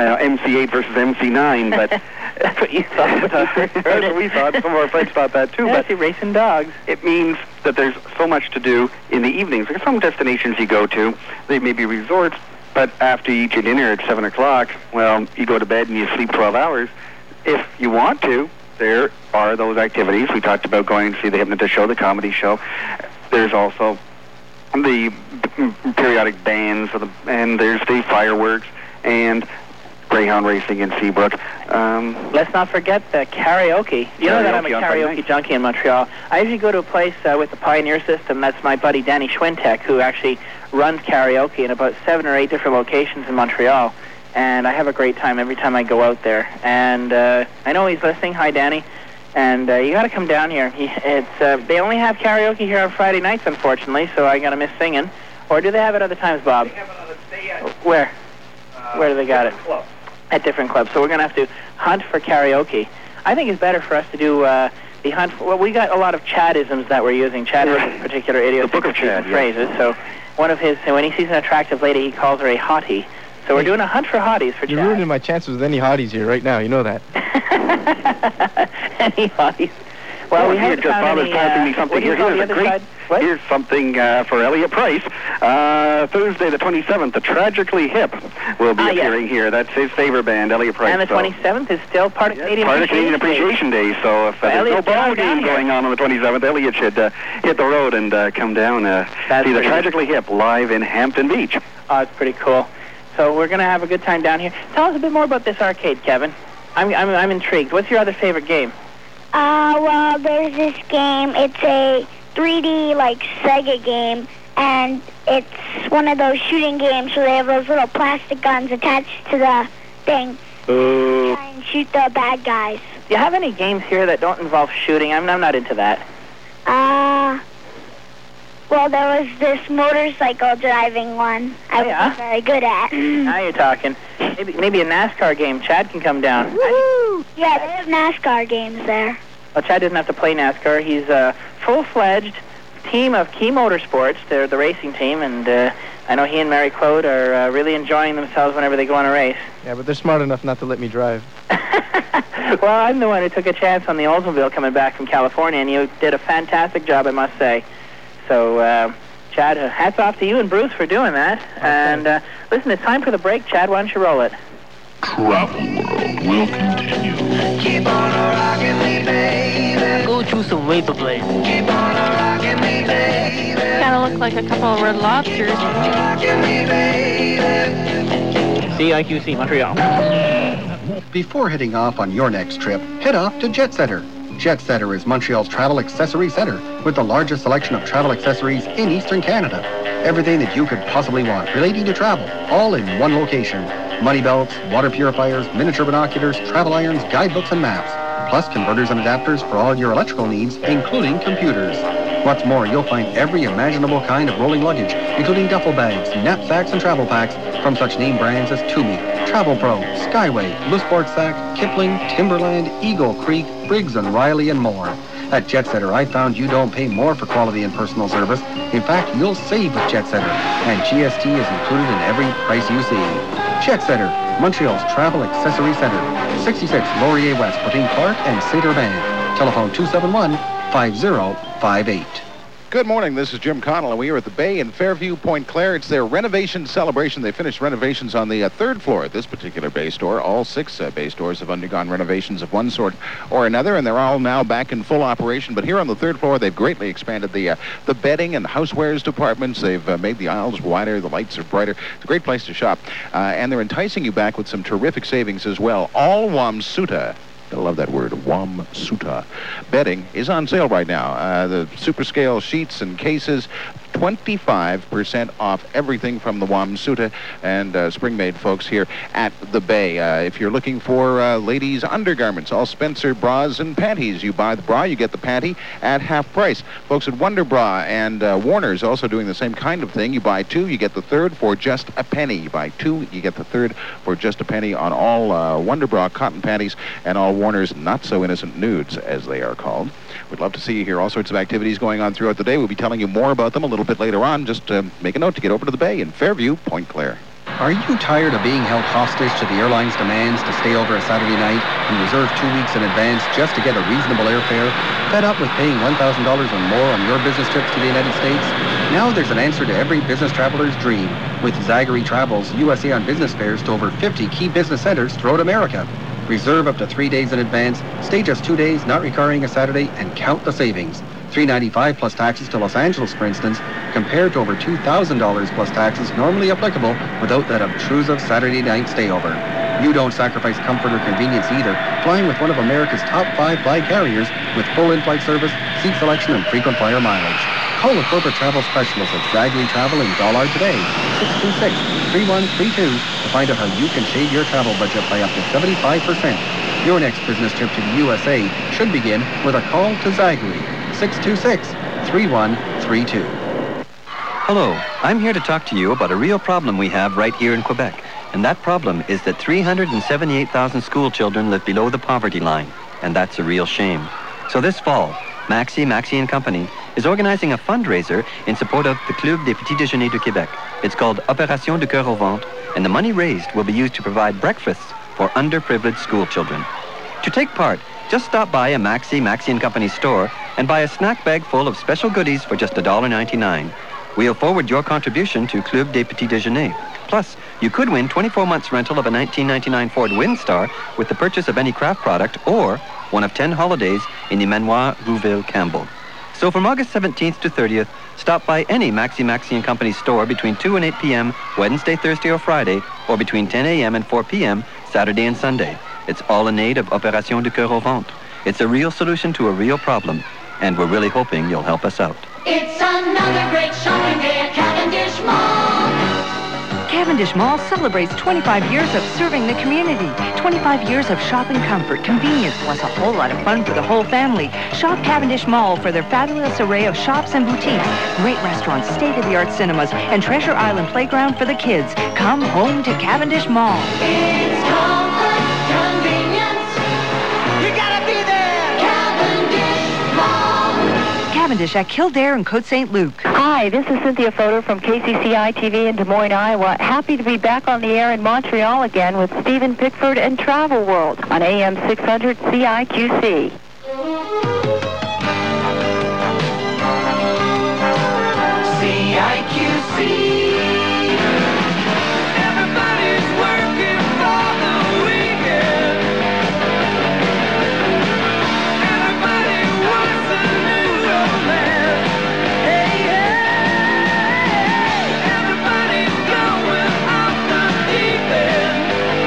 MC8 versus MC9, but... That's what you thought. That's what we thought. Some of our friends thought that, too. But racing dogs. It means that there's so much to do in the evenings. There's some destinations you go to. They may be resorts, but after you eat your dinner at 7 o'clock, well, you go to bed and you sleep 12 hours. If you want to, there are those activities. We talked about going to see the Hypnotist show, the comedy show. There's also the periodic bands, and there's the fireworks, and Greyhound racing in Seabrook. Let's not forget the karaoke. You know that I'm a karaoke junkie in Montreal. I usually go to a place with the Pioneer System. That's my buddy Danny Schwintek, who actually runs karaoke in about 7 or 8 different locations in Montreal. And I have a great time every time I go out there. And I know he's listening. Hi, Danny. And you got to come down here. They only have karaoke here on Friday nights, unfortunately, so I got to miss singing. Or do they have it other times, Bob? They have it on the day at Where? Where do they got it? Club. At different clubs. So we're going to have to hunt for karaoke. I think it's better for us to do the hunt for... Well, we got a lot of Chadisms that we're using. Chad is particular idiosyncrasies phrases. So one of his... When he sees an attractive lady, he calls her a hottie. So we're doing a hunt for hotties for Chad. You're ruining my chances with any hotties here right now. You know that. Any hotties? Well, we haven't found Bob any... is passing me something here. Here's something for Elliot Price. Thursday the 27th, the Tragically Hip will be appearing here. That's his favorite band, Elliot Price. And the 27th is still part of Canadian Appreciation Day. So if there's no ball game going on the 27th, Elliot should hit the road and come down see the Tragically Hip live in Hampton Beach. Oh, it's pretty cool. So we're going to have a good time down here. Tell us a bit more about this arcade, Kevin. I'm intrigued. What's your other favorite game? Well, there's this game. It's a 3D, like, Sega game, and it's one of those shooting games where they have those little plastic guns attached to the thing. Ooh. Try and shoot the bad guys. Do you have any games here that don't involve shooting? I'm not into that. Well, there was this motorcycle driving one I wasn't very good at. Now you're talking. Maybe a NASCAR game. Chad can come down. Woo! Yeah, they have NASCAR games there. Well, Chad doesn't have to play NASCAR. He's a full-fledged team of Key Motorsports. They're the racing team, and I know he and Mary Claude are really enjoying themselves whenever they go on a race. Yeah, but they're smart enough not to let me drive. Well, I'm the one who took a chance on the Oldsmobile coming back from California, and you did a fantastic job, I must say. So, Chad, hats off to you and Bruce for doing that. Okay. And listen, it's time for the break. Chad, why don't you roll it? Travel World will continue. Keep on rocking me, baby. Go choose some Vapor Blade. Keep on rocking me, baby. Kind of look like a couple of Red Lobsters. Rocking me, baby. CIQC Montreal. Before heading off on your next trip, head off to Jet Setter. Jet Setter is Montreal's travel accessory center with the largest selection of travel accessories in Eastern Canada. Everything that you could possibly want relating to travel, all in one location. Money belts, water purifiers, miniature binoculars, travel irons, guidebooks, and maps. Plus converters and adapters for all your electrical needs, including computers. What's more, you'll find every imaginable kind of rolling luggage, including duffel bags, knapsacks, and travel packs from such name brands as Tumi, Travel Pro, Skyway, Blue Sport Sack, Kipling, Timberland, Eagle Creek, Briggs & Riley, and more. At Jet Setter, I found you don't pay more for quality and personal service. In fact, you'll save with Jet Setter, and GST is included in every price you see. Jet Setter, Montreal's travel accessory center. 66 Laurier West, between Clark and St. Urbain. Telephone 271-5058. Good morning. This is Jim Connell, and we are at the Bay in Fairview, Point Claire. It's their renovation celebration. They finished renovations on the third floor at this particular Bay store. All 6 Bay stores have undergone renovations of one sort or another, and they're all now back in full operation. But here on the third floor, they've greatly expanded the bedding and housewares departments. They've made the aisles wider. The lights are brighter. It's a great place to shop. And they're enticing you back with some terrific savings as well. All Wamsuta. I love that word, Wamsuta. Bedding is on sale right now. The super scale sheets and cases, 25% off everything from the Wamsuta and spring-made folks here at the Bay. If you're looking for ladies' undergarments, all Spencer bras and panties. You buy the bra, you get the panty at half price. Folks at Wonder Bra and Warner's also doing the same kind of thing. You buy 2, you get the third for just a penny. You buy 2, you get the third for just a penny on all Wonder Bra cotton panties and all Warner's not-so-innocent nudes, as they are called. We'd love to see you here. All sorts of activities going on throughout the day. We'll be telling you more about them a little bit later on. Just make a note to get over to the Bay in Fairview, Point Claire. Are you tired of being held hostage to the airline's demands to stay over a Saturday night and reserve 2 weeks in advance just to get a reasonable airfare? Fed up with paying $1,000 or more on your business trips to the United States? Now there's an answer to every business traveler's dream with Zagary Travels USA on business fares to over 50 key business centers throughout America. Reserve up to 3 days in advance, stay just 2 days, not requiring a Saturday, and count the savings. $395 plus taxes to Los Angeles, for instance, compared to over $2,000 plus taxes normally applicable without that obtrusive Saturday night stayover. You don't sacrifice comfort or convenience either, flying with one of America's top 5 flag carriers with full in-flight service, seat selection, and frequent flyer mileage. Call the corporate travel specialist at Zagary Travel in Dollard today, 626-3132, to find out how you can shave your travel budget by up to 75%. Your next business trip to the USA should begin with a call to Zagary, 626-3132. Hello, I'm here to talk to you about a real problem we have right here in Quebec. And that problem is that 378,000 school children live below the poverty line. And that's a real shame. So this fall, Maxi & Company is organizing a fundraiser in support of the Club des Petits Déjeuners du Québec. It's called Opération du Cœur au Ventre, and the money raised will be used to provide breakfasts for underprivileged school children. To take part, just stop by a Maxi & Company store and buy a snack bag full of special goodies for just $1.99. We'll forward your contribution to Club des Petits Déjeuners. Plus, you could win 24 months rental of a 1999 Ford Windstar with the purchase of any craft product or one of 10 holidays in the Manoir Rouville-Campbell. So from August 17th to 30th, stop by any Maxi & Company store between 2 and 8 p.m. Wednesday, Thursday, or Friday, or between 10 a.m. and 4 p.m. Saturday and Sunday. It's all in aid of Opération du Cœur au Ventre. It's a real solution to a real problem, and we're really hoping you'll help us out. It's another great shopping day at Cavendish Mall. Cavendish Mall celebrates 25 years of serving the community. 25 years of shopping comfort, convenience, plus a whole lot of fun for the whole family. Shop Cavendish Mall for their fabulous array of shops and boutiques, great restaurants, state-of-the-art cinemas, and Treasure Island playground for the kids. Come home to Cavendish Mall. It's comfort, convenience. You gotta be there. Cavendish Mall. Cavendish at Kildare and Côte St. Luc. Hi, this is Cynthia Fodor from KCCI TV in Des Moines, Iowa. Happy to be back on the air in Montreal again with Stephen Pickford and Travel World on AM 600 CIQC. CIQC. Everybody's working for the weekend. Everybody wants a new romance. Hey, hey, everybody's going off the deep end.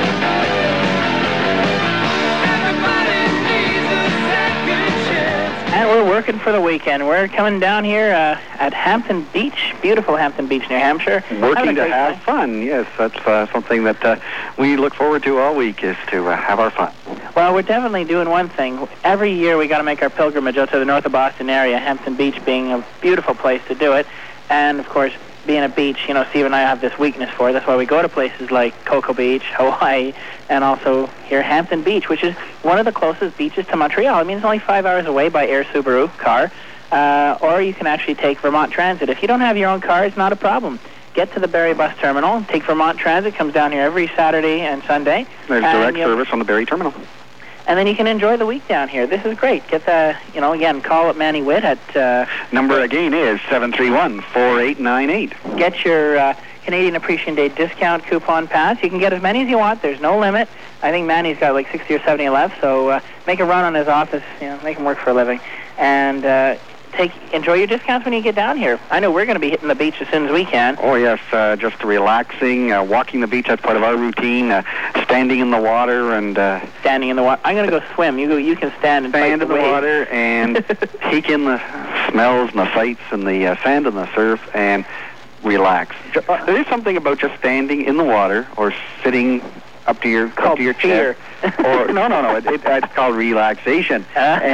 Everybody needs a second chance. And we're working for the weekend. We're coming down here at Hampton Beach, beautiful Hampton Beach, New Hampshire. Working to have fun, yes. That's something that we look forward to all week, is to have our fun. Well, we're definitely doing one thing. Every year we got to make our pilgrimage out to the north of Boston area, Hampton Beach being a beautiful place to do it. And, of course, being a beach, Steve and I have this weakness for it. That's why we go to places like Cocoa Beach, Hawaii, and also here Hampton Beach, which is one of the closest beaches to Montreal. I mean, it's only 5 hours away by Air Subaru car, or you can actually take Vermont Transit. If you don't have your own car, it's not a problem. Get to the Barrie Bus Terminal, take Vermont Transit, comes down here every Saturday and Sunday. There's direct service on the Barrie Terminal. And then you can enjoy the week down here. This is great. Get the, again, call up Manny Witt at... Number again is 731-4898. Get your Canadian Appreciation Day discount coupon pass. You can get as many as you want. There's no limit. I think Manny's got like 60 or 70 left, so make a run on his office, make him work for a living. And enjoy your discounts when you get down here. I know we're going to be hitting the beach as soon as we can. Oh, yes, just relaxing, walking the beach. That's part of our routine. Standing in the water and... Standing in the water. I'm going to go swim. You can stand and stand in the water and take in the smells and the sights and the sand and the surf and relax. There is something about just standing in the water or sitting up to your chair. Or no, it's called relaxation.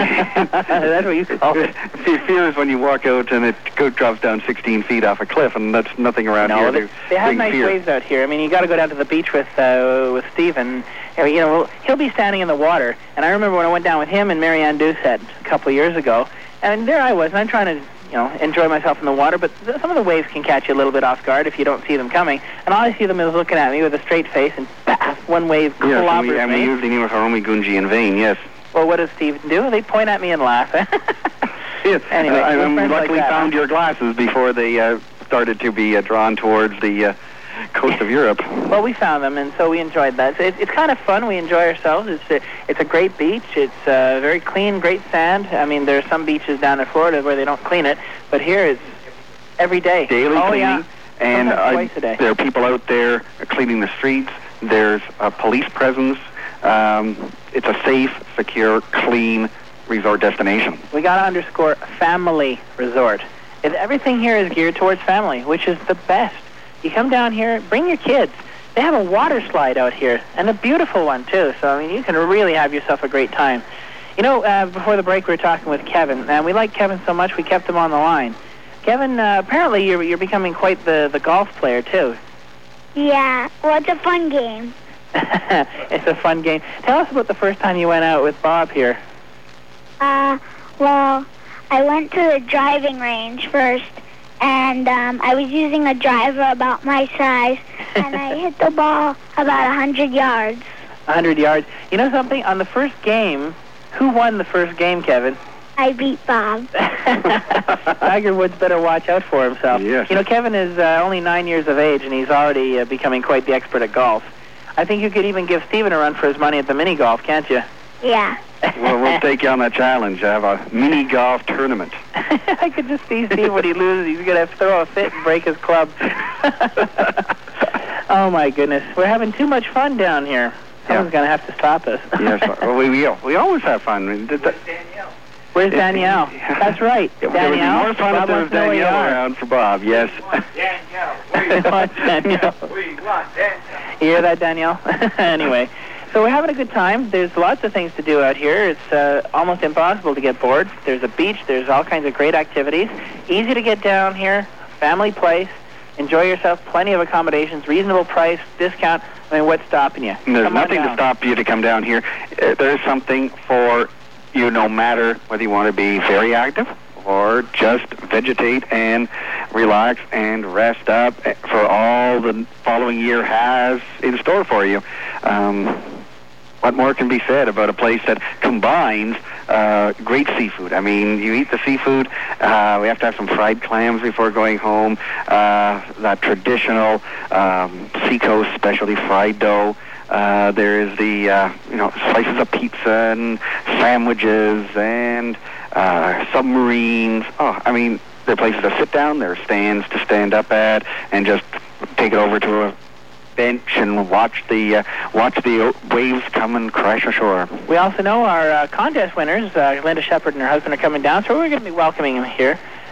That's what you call it. Fear is when you walk out and it drops down 16 feet off a cliff, and that's nothing around here. They have nice waves out here. I mean, you got to go down to the beach with Steve, and he'll be standing in the water. And I remember when I went down with him and Marianne Doucette a couple of years ago, and there I was, and I'm trying to enjoy myself in the water, but some of the waves can catch you a little bit off guard if you don't see them coming. And all I see them is looking at me with a straight face, and one wave clobbers me. And we usually name it Haromi Gunji in vain, yes. Well, what does Steve do? They point at me and laugh. Yes. Anyway, I luckily found your glasses before they started to be drawn towards the coast of Europe. Well, we found them, and so we enjoyed that. So it's kind of fun. We enjoy ourselves. It's a great beach. It's very clean, great sand. I mean, there are some beaches down in Florida where they don't clean it, but here it's every day. Daily cleaning. Yeah. And twice a day. There are people out there cleaning the streets. There's a police presence. It's a safe, secure, clean resort destination. We got to underscore family resort. Everything here is geared towards family, which is the best. You come down here, bring your kids. They have a water slide out here, and a beautiful one, too. So, I mean, you can really have yourself a great time. Before the break, we were talking with Kevin, and we like Kevin so much we kept him on the line. Kevin, apparently you're becoming quite the golf player, too. Yeah, well, it's a fun game. It's a fun game. Tell us about the first time you went out with Bob here. Well, I went to the driving range first, and I was using a driver about my size, and I hit the ball about 100 yards. 100 yards. You know something? On the first game, who won the first game, Kevin? I beat Bob. Tiger Woods better watch out for himself. Yes. Kevin is only 9 years of age, and he's already becoming quite the expert at golf. I think you could even give Stephen a run for his money at the mini golf, can't you? Yeah. Well, we'll take you on that challenge. Have a mini golf tournament. I could just see Steve when he loses. He's going to throw a fit and break his club. Oh, my goodness. We're having too much fun down here. Someone's going to have to stop us. Yes, well, we always have fun. Where's Danielle? That's right. It would be more fun if there was Danielle around for Bob, yes. We want Danielle. You hear that, Danielle? Anyway, so we're having a good time. There's lots of things to do out here. It's almost impossible to get bored. There's a beach. There's all kinds of great activities. Easy to get down here. Family place. Enjoy yourself. Plenty of accommodations. Reasonable price. Discount. I mean, what's stopping you? There's nothing to stop you to come down here. There's something for you, no matter whether you want to be very active or just vegetate and relax and rest up for all the following year has in store for you. What more can be said about a place that combines great seafood? I mean, you eat the seafood. We have to have some fried clams before going home. That traditional Seacoast specialty fried dough. There is the slices of pizza and sandwiches and submarines. Oh, I mean, there are places to sit down. There are stands to stand up at and just take it over to a bench and watch the waves come and crash ashore. We also know our contest winners, Linda Shepard and her husband, are coming down, so we're going to be welcoming them here.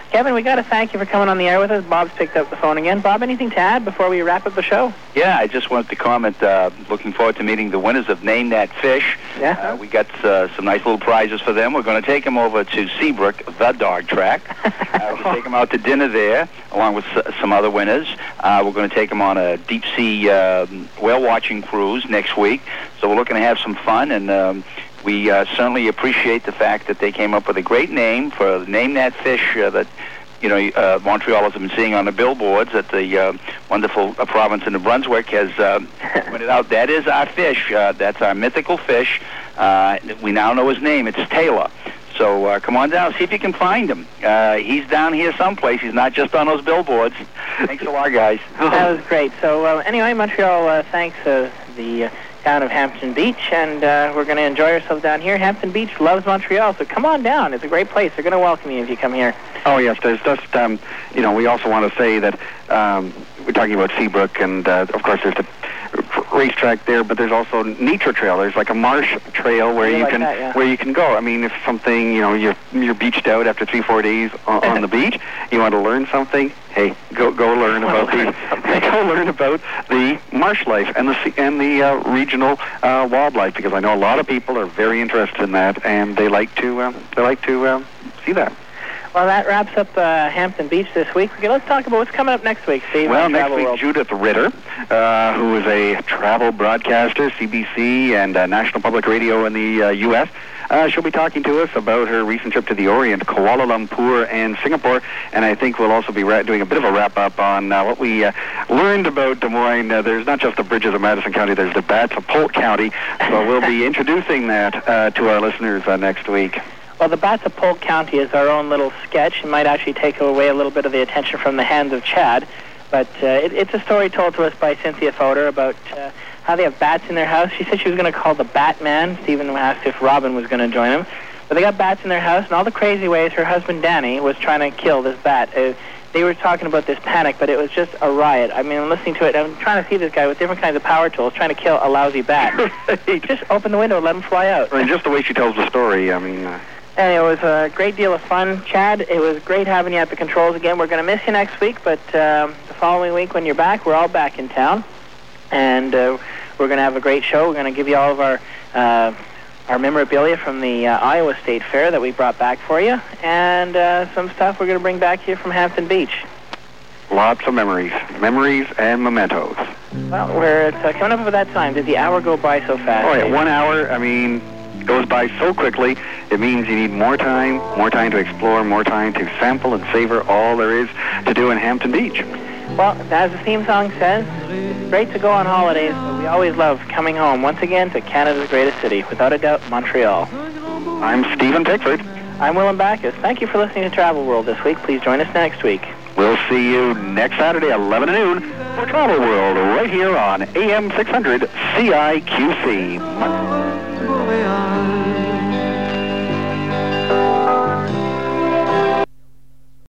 Kevin, we got to thank you for coming on the air with us. Bob's picked up the phone again. Bob, anything to add before we wrap up the show? Yeah, I just wanted to comment, looking forward to meeting the winners of Name That Fish. Yeah. We got some nice little prizes for them. We're going to take them over to Seabrook, the dog track. We'll take them out to dinner there, along with some other winners. We're going to take them on a deep-sea whale-watching cruise next week. So we're looking to have some fun, and we certainly appreciate the fact that they came up with a great name for Name That Fish that, Montrealers have been seeing on the billboards that the wonderful province of New Brunswick has pointed out. That is our fish. That's our mythical fish. We now know his name. It's Taylor. So come on down, see if you can find him. He's down here someplace. He's not just on those billboards. Thanks a lot, guys. That was great. So anyway, Montreal thanks the town of Hampton Beach, and we're going to enjoy ourselves down here. Hampton Beach loves Montreal, so come on down. It's a great place. They're going to welcome you if you come here. Oh, yes. There's just, we also want to say that we're talking about Seabrook, and, of course, there's the racetrack there, but there's also nature trail. There's like a marsh trail where you can where you can go. I mean, if something, you're beached out after 3-4 days on the beach, you want to learn something, hey, go learn about the marsh life and the regional wildlife, because I know a lot of people are very interested in that, and they like to see that. Well, that wraps up Hampton Beach this week. Okay, let's talk about what's coming up next week, Steve. Well, next week, Judith Ritter, who is a travel broadcaster, CBC and National Public Radio in the U.S., she'll be talking to us about her recent trip to the Orient, Kuala Lumpur and Singapore, and I think we'll also be doing a bit of a wrap-up on what we learned about Des Moines. There's not just the bridges of Madison County, there's the bats of Polk County, so we'll be introducing that to our listeners next week. Well, the Bats of Polk County is our own little sketch. It might actually take away a little bit of the attention from the hands of Chad, but it's a story told to us by Cynthia Fodor about how they have bats in their house. She said she was going to call the Batman. Stephen asked if Robin was going to join him. But they got bats in their house, and all the crazy ways her husband Danny was trying to kill this bat. They were talking about this panic, but it was just a riot. I mean, I'm listening to it. I'm trying to see this guy with different kinds of power tools trying to kill a lousy bat. Just open the window and let him fly out. I mean, just the way she tells the story, I mean... And it was a great deal of fun, Chad. It was great having you at the controls again. We're going to miss you next week, but the following week when you're back, we're all back in town. And we're going to have a great show. We're going to give you all of our memorabilia from the Iowa State Fair that we brought back for you, and some stuff we're going to bring back here from Hampton Beach. Lots of memories and mementos. Well, we're coming up with that time. Did the hour go by so fast? Oh, yeah, 1 hour, I mean... goes by so quickly. It means you need more time to explore, more time to sample and savor all there is to do in Hampton Beach. Well, as the theme song says, it's great to go on holidays, but we always love coming home once again to Canada's greatest city, without a doubt, Montreal. I'm Stephen Pickford. I'm Willem Backus. Thank you for listening to Travel World this week. Please join us next week. We'll see you next Saturday, 11 noon, for Travel World, right here on AM 600 CIQC.